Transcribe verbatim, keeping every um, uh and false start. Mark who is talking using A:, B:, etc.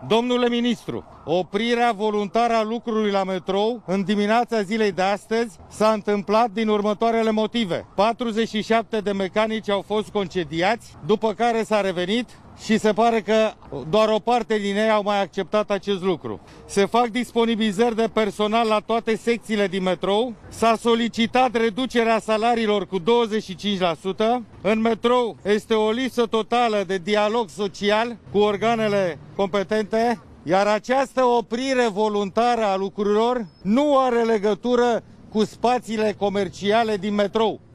A: Domnule ministru, oprirea voluntară a lucrului la metrou în dimineața zilei de astăzi s-a întâmplat din următoarele motive. patruzeci și șapte de mecanici au fost concediați, după care s-a revenit și se pare că doar o parte din ei au mai acceptat acest lucru. Se fac disponibilizări de personal la toate secțiile din metrou, s-a solicitat reducerea salariilor cu douăzeci și cinci la sută, în metrou este o lipsă totală de dialog social cu organele competente, iar această oprire voluntară a lucrurilor nu are legătură cu spațiile comerciale din metrou.